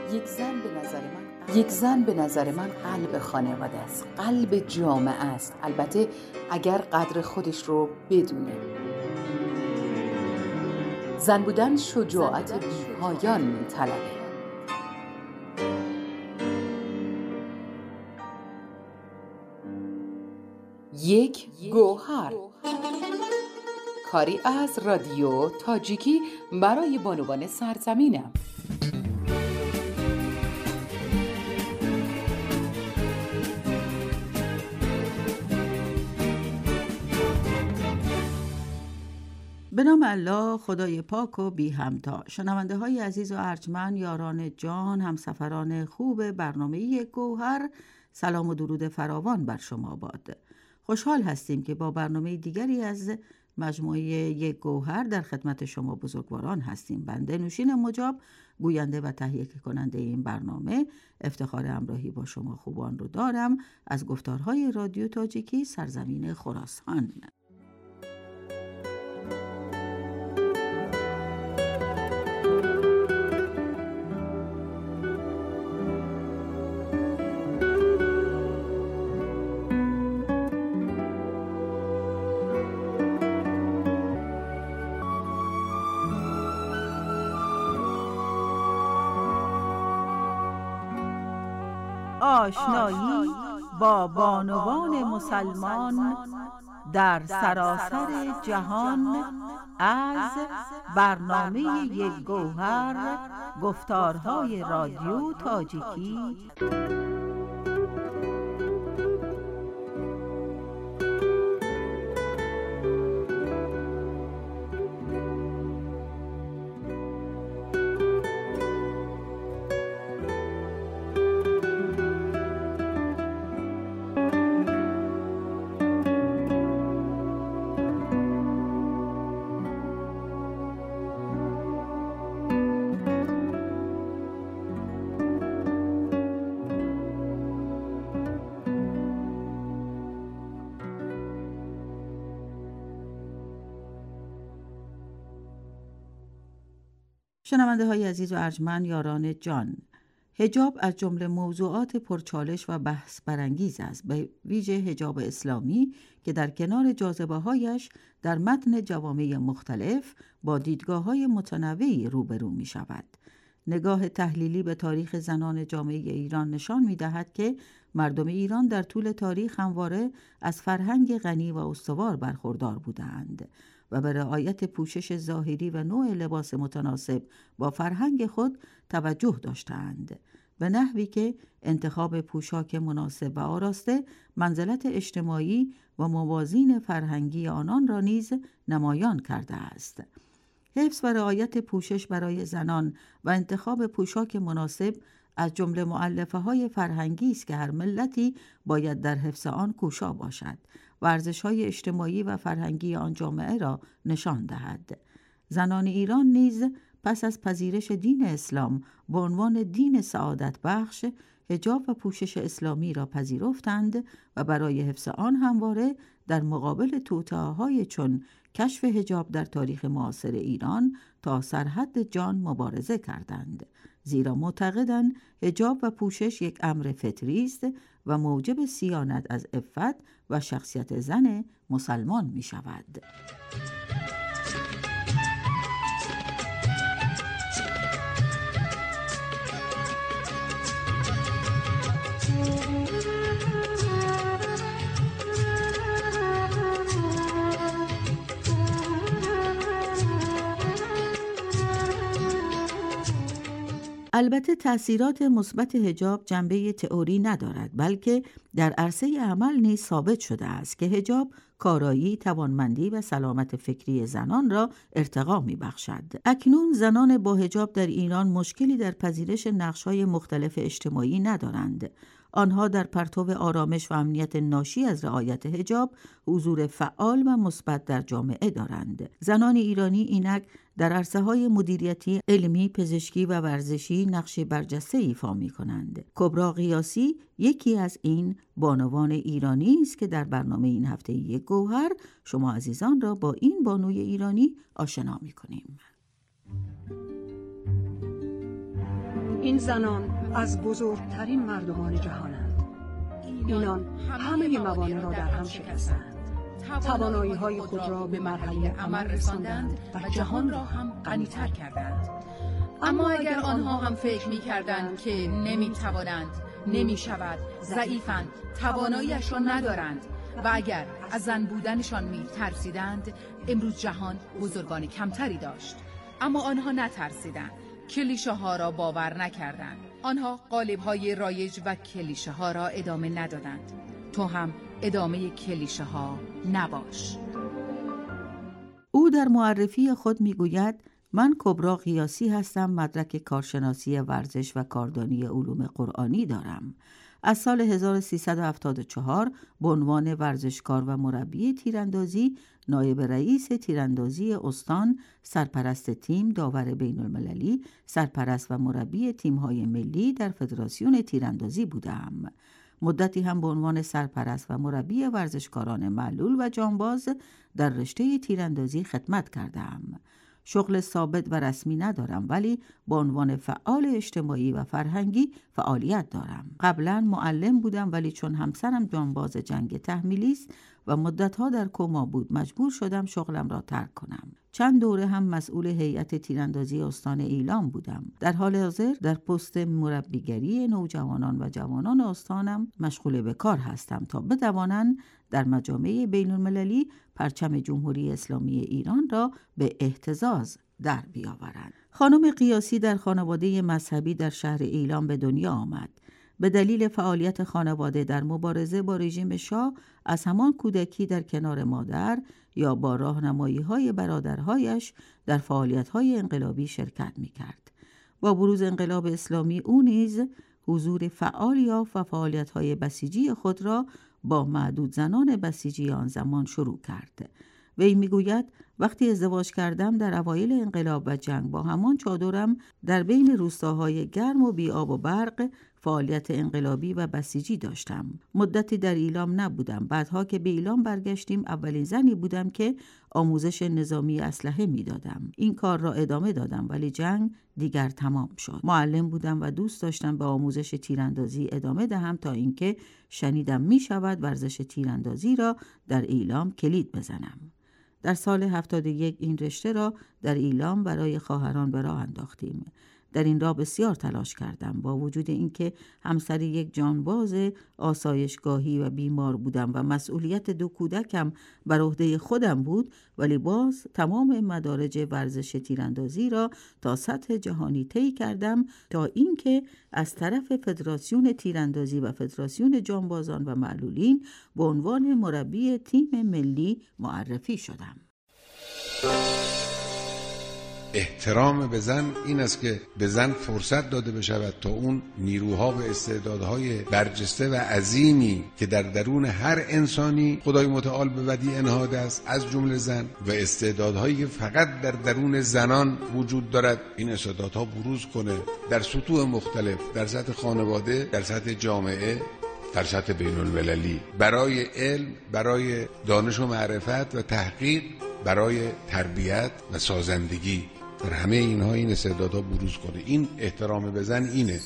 یک زن به نظر من قلب خانواده است، قلب جامعه است، البته اگر قدر خودش رو بدونه. زن بودن شجاعت بی‌پایان می‌طلبه. یک گوهر، کاری از رادیو تاجیکی برای بانوان سرزمینم. به نام الله، خدای پاک و بی همتا. شنونده های عزیز و ارجمند، یاران جان، همسفران خوب برنامه یک گوهر، سلام و درود فراوان بر شما باد. خوشحال هستیم که با برنامه دیگری از مجموعه یک گوهر در خدمت شما بزرگواران هستیم. بنده نوشین مجاب، گوینده و تهیه کننده این برنامه، افتخار همراهی با شما خوبان رو دارم از گفتارهای رادیو تاجیکی سرزمین خراسان. آشنایی با بانوان مسلمان در سراسر جهان از برنامه یک گوهر، گفتارهای رادیو تاجیکی. شنونده های عزیز و ارجمند، یاران جان، حجاب از جمله موضوعات پرچالش و بحث برانگیز است، به ویژه حجاب اسلامی که در کنار جاذبه‌هایش در متن جوامع مختلف با دیدگاه‌های متنوعی روبرو می شود. نگاه تحلیلی به تاریخ زنان جامعه ایران نشان می دهد که مردم ایران در طول تاریخ همواره از فرهنگ غنی و استوار برخوردار بودند و به رعایت پوشش ظاهری و نوع لباس متناسب با فرهنگ خود توجه داشتند، به نحوی که انتخاب پوشاک مناسب و آراسته منزلت اجتماعی و موازین فرهنگی آنان را نیز نمایان کرده است. حفظ و رعایت پوشش برای زنان و انتخاب پوشاک مناسب از جمله مؤلفه‌های فرهنگی است که هر ملتی باید در حفظ آن کوشا باشد و ارزش‌های اجتماعی و فرهنگی آن جامعه را نشان دهد. زنان ایران نیز پس از پذیرش دین اسلام به عنوان دین سعادت بخش، حجاب و پوشش اسلامی را پذیرفتند و برای حفظ آن همواره در مقابل توطئه‌های چون کشف حجاب در تاریخ معاصر ایران تا سرحد جان مبارزه کردند، زیرا معتقدند حجاب و پوشش یک امر فطری است و موجب صیانت از عفت و شخصیت زن مسلمان می شود. البته تأثیرات مثبت حجاب جنبه تئوری ندارد، بلکه در عرصه عمل نیز ثابت شده است که حجاب کارایی، توانمندی و سلامت فکری زنان را ارتقا می‌بخشد. اکنون زنان با حجاب در ایران مشکلی در پذیرش نقش‌های مختلف اجتماعی ندارند. آنها در پرتو آرامش و امنیت ناشی از رعایت حجاب حضور فعال و مثبت در جامعه دارند. زنان ایرانی اینک در عرصه‌های مدیریتی، علمی، پزشکی و ورزشی نقش برجسته ایفا می‌کنند. کبرا قیاسی یکی از این بانوان ایرانی است که در برنامه این هفته یک گوهر شما عزیزان را با این بانوی ایرانی آشنا می‌کنیم. این زنان از بزرگترین مردمان جهانند. اینان همه موانع را در هم شکستند. توانایی‌های خود را به مرحله عمل رساندند و جهان را هم غنی‌تر کردند. اما اگر آنها هم فکر می‌کردند که نمی‌توانند، نمی‌شود، ضعیفند، توانایی‌اش را ندارند و اگر از زن بودنشان می‌ترسیدند، امروز جهان بزرگان کمتری داشت. اما آنها نترسیدند، کلیشه‌ها را باور نکردند. آنها قالب‌های رایج و کلیشه‌ها را ادامه ندادند. تو هم ادامه کلیشه‌ها نباش. او در معرفی خود میگوید: من کبرا قیاسی هستم، مدرک کارشناسی ورزش و کاردانی علوم قرآنی دارم. از سال 1374 به عنوان ورزشکار و مربی تیراندازی، نایب رئیس تیراندازی استان، سرپرست تیم، داور بین المللی، سرپرست و مربی تیم‌های ملی در فدراسیون تیراندازی بودم. مدتی هم به عنوان سرپرست و مربی ورزشکاران معلول و جانباز در رشته تیراندازی خدمت کردم. شغل ثابت و رسمی ندارم، ولی به عنوان فعال اجتماعی و فرهنگی فعالیت دارم. قبلا معلم بودم، ولی چون همسرم جانباز جنگ تحمیلی است و مدتها در کما بود، مجبور شدم شغلم را ترک کنم. چند دوره هم مسئول هیئت تیراندازی استان ایلام بودم. در حال حاضر در پست مربیگری نوجوانان و جوانان استانم مشغول به کار هستم تا بتوانند در مجامع بین المللی پرچم جمهوری اسلامی ایران را به اهتزاز در بیاورند. خانم قیاسی در خانواده مذهبی در شهر ایلام به دنیا آمد. به دلیل فعالیت خانواده در مبارزه با رژیم شاه، از همان کودکی در کنار مادر یا با راهنمایی‌های برادرهایش در فعالیت‌های انقلابی شرکت می‌کرد. با بروز انقلاب اسلامی او نیز حضور فعال یافت و فعالیت‌های بسیجی خود را با معدود زنان بسیجی آن زمان شروع کرد. وی میگوید: وقتی ازدواج کردم در اوایل انقلاب و جنگ، با همان چادرم در بین روستاهای گرم و بی آب و برق فعالیت انقلابی و بسیجی داشتم. مدتی در ایلام نبودم. بعدها که به ایلام برگشتیم، اولین زنی بودم که آموزش نظامی اسلحه میدادم. این کار را ادامه دادم، ولی جنگ دیگر تمام شد. معلم بودم و دوست داشتم به آموزش تیراندازی ادامه دهم تا اینکه شنیدم میشود ورزش تیراندازی را در ایلام کلید بزنم. در سال 71 این رشته را در ایلام برای خواهران به راه انداختیم. در این راه بسیار تلاش کردم. با وجود اینکه همسر یک جانباز آسایشگاهی و بیمار بودم و مسئولیت 2 کودکم بر عهده خودم بود، ولی باز تمام مدارج ورزش تیراندازی را تا سطح جهانی طی کردم تا اینکه از طرف فدراسیون تیراندازی و فدراسیون جانبازان و معلولین به عنوان مربی تیم ملی معرفی شدم. احترام به زن این است که به زن فرصت داده بشود تا اون نیروها و استعدادهای برجسته و عظیمی که در درون هر انسانی خدای متعال به ودیع نهاده است، از جمله زن، و استعدادهایی که فقط در درون زنان وجود دارد، این استعدادها بروز کنه در سطوح مختلف، در سطح خانواده، در سطح جامعه، در سطح بین المللی، برای علم، برای دانش و معرفت و تحقیق، برای تربیت و سازندگی. در همه اینها این استعدادها بروز کنه. این احترام به زن اینه.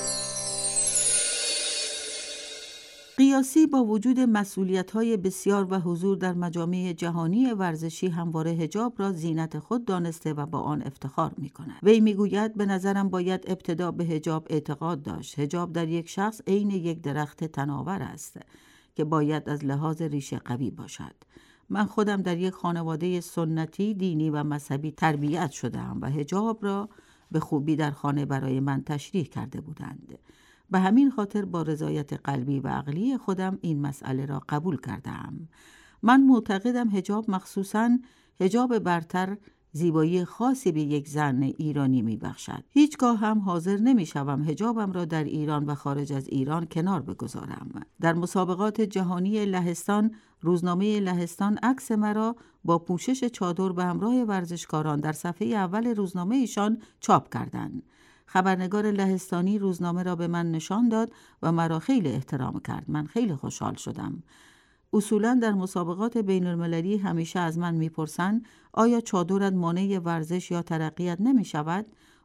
قیاسی با وجود مسئولیت‌های بسیار و حضور در مجامع جهانی ورزشی همواره حجاب را زینت خود دانسته و با آن افتخار می‌کند. وی می‌گوید: به نظرم باید ابتدا به حجاب اعتقاد داشت. حجاب در یک شخص عین یک درخت تناور است که باید از لحاظ ریشه قوی باشد. من خودم در یک خانواده سنتی، دینی و مذهبی تربیت شدم و حجاب را به خوبی در خانه برای من تشریح کرده بودند. به همین خاطر با رضایت قلبی و عقلی خودم این مسئله را قبول کردم. من معتقدم حجاب، مخصوصاً حجاب برتر، زیبایی خاصی به یک زن ایرانی میبخشد. هیچگاه هم حاضر نمیشوم حجابم را در ایران و خارج از ایران کنار بگذارم. در مسابقات جهانی لهستان، روزنامه لهستان عکس مرا با پوشش چادر به همراه ورزشکاران در صفحه اول روزنامه ایشان چاپ کردند. خبرنگار لهستانی روزنامه را به من نشان داد و مرا خیلی احترام کرد. من خیلی خوشحال شدم. اصولاً در مسابقات بین المللی همیشه از من میپرسند: آیا چادرت مانع ورزش یا ترقیت نمی شود؟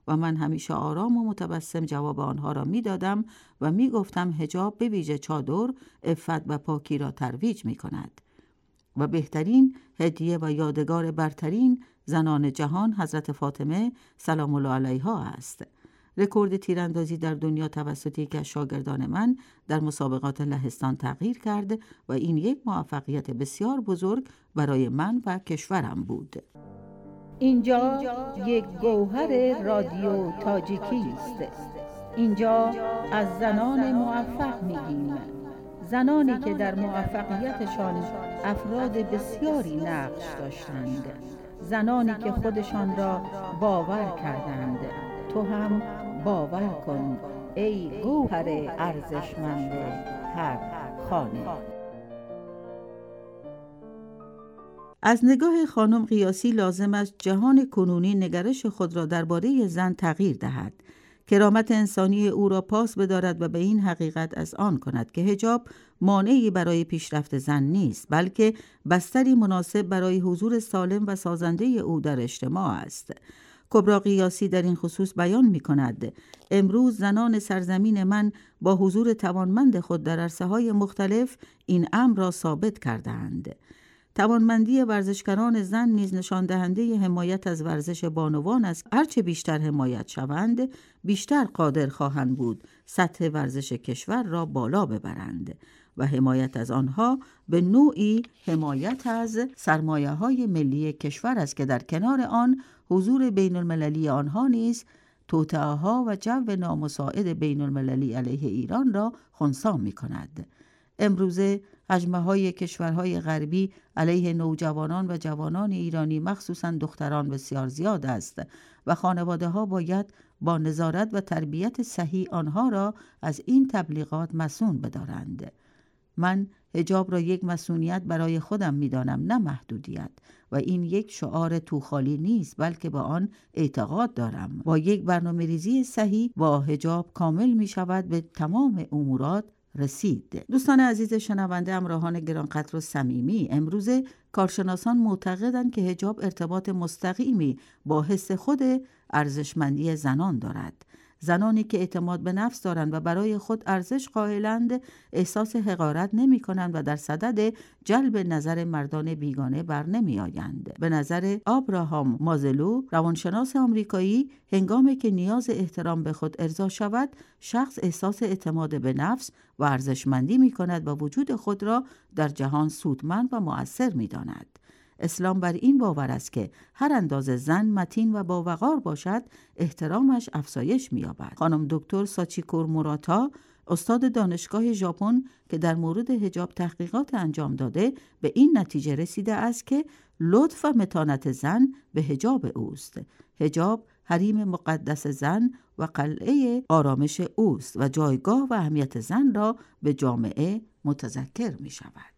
و من همیشه آرام و متبسم جواب آنها را می‌دادم و می‌گفتم حجاب به ویژه چادر عفت و پاکی را ترویج می‌کند و بهترین هدیه و یادگار برترین زنان جهان حضرت فاطمه سلام الله علیها است. رکورد تیراندازی در دنیا توسط یکی از شاگردان من در مسابقات لهستان تغییر کرد و این یک موفقیت بسیار بزرگ برای من و کشورم بود. اینجا یک گوهر رادیو تاجیکی است. اینجا از زنان موفق میگیم، زنانی که در موفقیتشان افراد بسیاری نقش داشتند، زنانی که خودشان را باور کردند. تو هم باور کن ای گوهر ارزشمند هر خانه. از نگاه خانم قیاسی لازم است جهان کنونی نگرش خود را درباره زن تغییر دهد، کرامت انسانی او را پاس بدارد و به این حقیقت از آن کند که حجاب مانعی برای پیشرفت زن نیست، بلکه بستری مناسب برای حضور سالم و سازنده او در اجتماع است. کبرا قیاسی در این خصوص بیان می کند: امروز زنان سرزمین من با حضور توانمند خود در عرصه‌های مختلف این امر را ثابت کردند. توانمندی ورزشکاران زن نیز نشان دهنده حمایت از ورزش بانوان است. هرچه بیشتر حمایت شوند، بیشتر قادر خواهند بود سطح ورزش کشور را بالا ببرند و حمایت از آنها به نوعی حمایت از سرمایه‌های ملی کشور است که در کنار آن حضور بین المللی آنها نیز توطئه‌ها و جو نامساعد بین المللی علیه ایران را خنثی می‌کند. امروزه هجمه‌های کشورهای غربی علیه نوجوانان و جوانان ایرانی مخصوصاً دختران بسیار زیاد است و خانواده‌ها باید با نظارت و تربیت صحیح آنها را از این تبلیغات مصون بدارند. من حجاب را یک مسئولیت برای خودم می‌دانم، نه محدودیت، و این یک شعار توخالی نیست بلکه به آن اعتقاد دارم. با یک برنامه‌ریزی صحیح با حجاب کامل می‌شود به تمام امورات رسید. دوستان عزیز شنونده، همراهان گرانقدر و صمیمی، امروزه کارشناسان معتقدند که حجاب ارتباط مستقیمی با حس خود ارزشمندی زنان دارد. زنانی که اعتماد به نفس دارند و برای خود ارزش قائلند احساس حقارت نمی کنند و در صدد جلب نظر مردان بیگانه بر نمی آیند. به نظر آبراهام مازلو، روانشناس آمریکایی، هنگامی که نیاز احترام به خود ارضا شود، شخص احساس اعتماد به نفس و ارزشمندی می کند و وجود خود را در جهان سودمند و مؤثر می داند. اسلام بر این باور است که هر اندازه زن متین و باوقار باشد، احترامش افزایش می‌یابد. خانم دکتر ساچیکور موراتا، استاد دانشگاه ژاپن که در مورد حجاب تحقیقات انجام داده، به این نتیجه رسیده است که لطف و متانت زن به حجاب اوست. حجاب حریم مقدس زن و قلعه آرامش اوست و جایگاه و اهمیت زن را به جامعه متذکر می‌شود.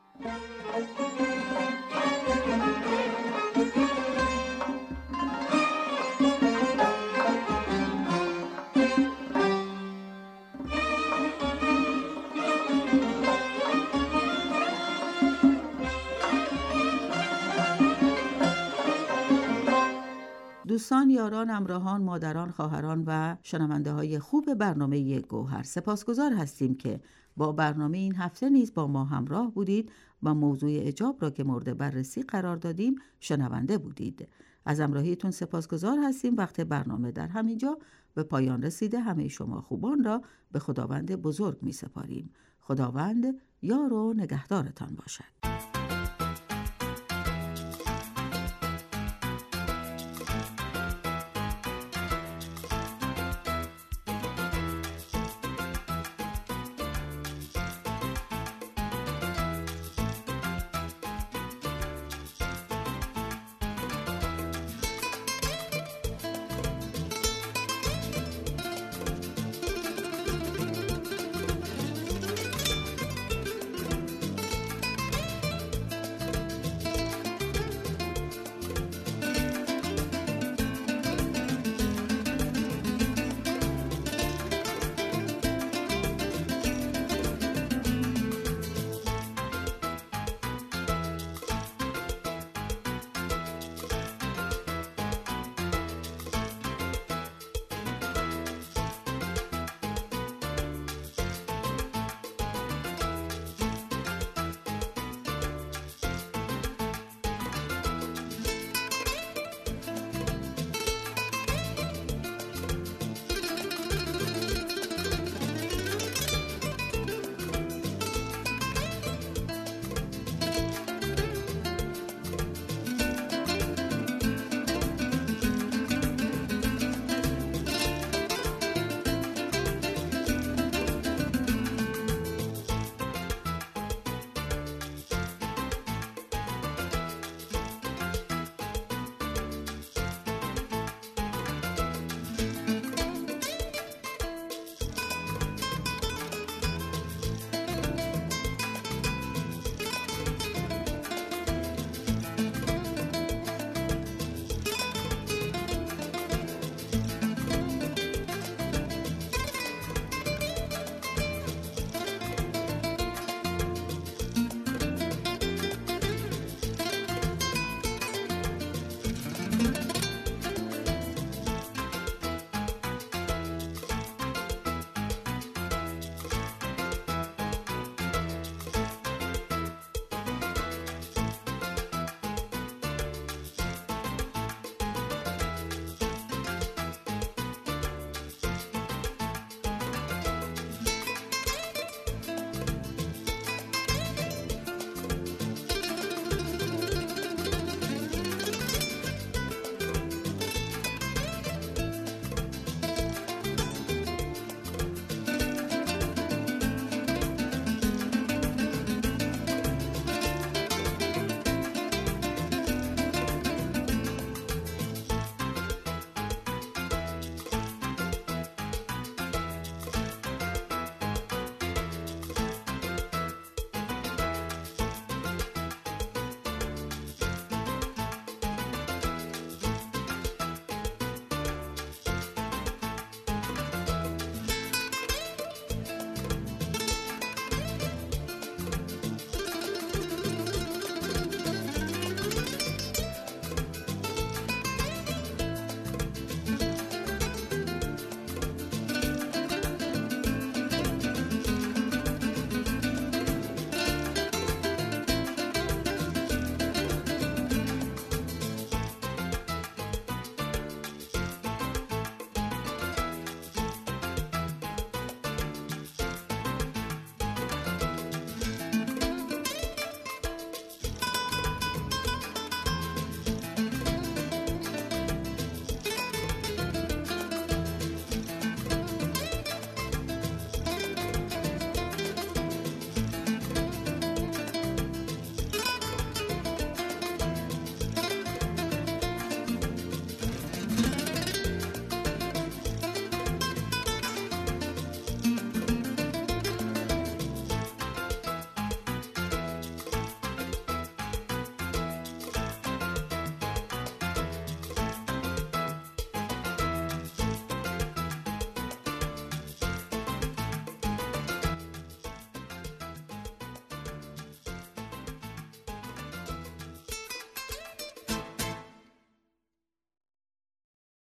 دوستان، یاران، همراهان، مادران، خواهران و شنونده های خوب برنامه یک گوهر، سپاسگزار هستیم که با برنامه این هفته نیز با ما همراه بودید و موضوع حجاب را که مورد بررسی قرار دادیم شنونده بودید. از همراهیتون سپاسگزار هستیم. وقت برنامه در همینجا به پایان رسیده. همه شما خوبان را به خداوند بزرگ می سپاریم. خداوند یار و نگهدارتان باشد.